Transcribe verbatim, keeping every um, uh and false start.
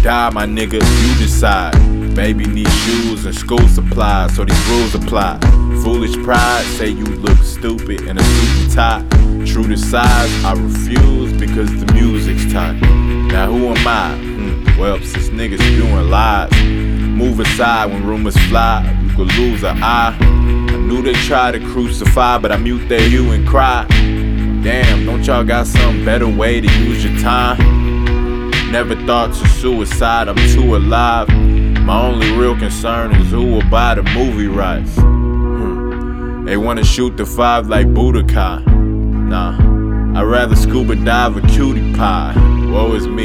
die, my nigga, you decide. Baby need shoes and school supplies, so these rules apply. Foolish pride, say you look stupid in a suit and tie. True to size, I refuse because the music's tight. Now who am I? Hmm, well, since niggas spewing lies, move aside when rumors fly, you could lose an eye. I knew they tried to crucify, but I mute their you and cry. Damn, don't y'all got some better way to use your time? Never thought to suicide, I'm too alive. My only real concern is who will buy the movie rights. Hmm. They wanna shoot the five like Budokai. Nah, I'd rather scuba dive a cutie pie. Woe is me.